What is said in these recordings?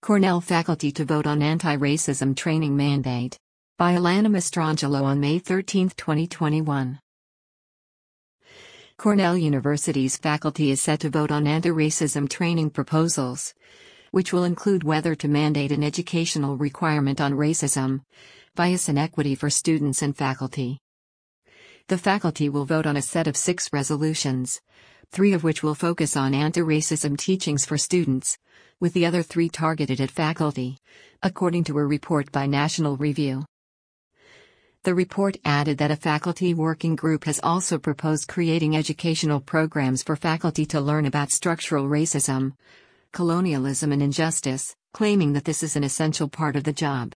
Cornell faculty to vote on anti-racism training mandate. By Alana Mastrangelo on May 13, 2021. Cornell University's faculty is set to vote on anti-racism training proposals, which will include whether to mandate an educational requirement on racism, bias and equity for students and faculty. The faculty will vote on a set of 6 resolutions, 3 of which will focus on anti-racism teachings for students, with the other 3 targeted at faculty, according to a report by National Review. The report added that a faculty working group has also proposed creating educational programs for faculty to learn about structural racism, colonialism and injustice, claiming that this is an essential part of the job.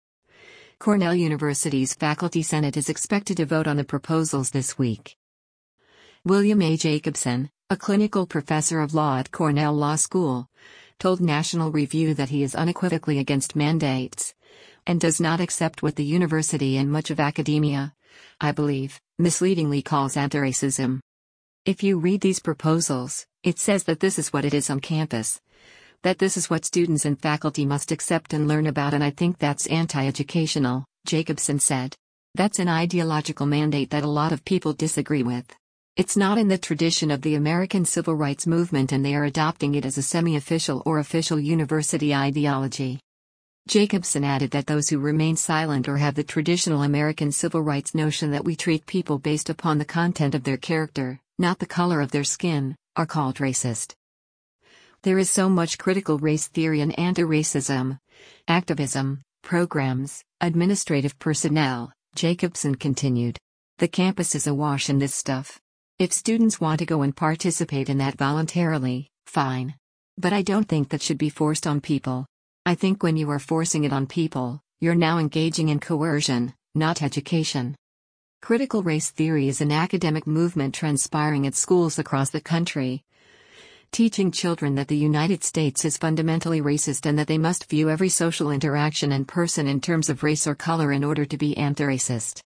Cornell University's Faculty Senate is expected to vote on the proposals this week. William A. Jacobson, a clinical professor of law at Cornell Law School, told National Review that he is unequivocally against mandates, and does not accept what the university and much of academia, I believe, misleadingly calls anti-racism. If you read these proposals, it says that this is what it is on campus, that this is what students and faculty must accept and learn about, and I think that's anti-educational, Jacobson said. That's an ideological mandate that a lot of people disagree with. It's not in the tradition of the American civil rights movement, and they are adopting it as a semi-official or official university ideology. Jacobson added that those who remain silent or have the traditional American civil rights notion that we treat people based upon the content of their character, not the color of their skin, are called racist. There is so much critical race theory and anti-racism, activism, programs, administrative personnel, Jacobson continued. The campus is awash in this stuff. If students want to go and participate in that voluntarily, fine. But I don't think that should be forced on people. I think when you are forcing it on people, you're now engaging in coercion, not education. Critical race theory is an academic movement transpiring at schools across the country, teaching children that the United States is fundamentally racist and that they must view every social interaction and person in terms of race or color in order to be anti-racist.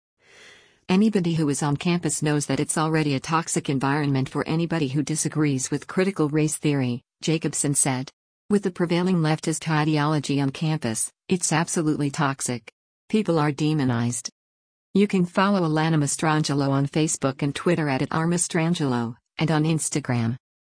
Anybody who is on campus knows that it's already a toxic environment for anybody who disagrees with critical race theory, Jacobson said. With the prevailing leftist ideology on campus, it's absolutely toxic. People are demonized. You can follow Alana Mastrangelo on Facebook and Twitter at @rmastrangelo, and on Instagram.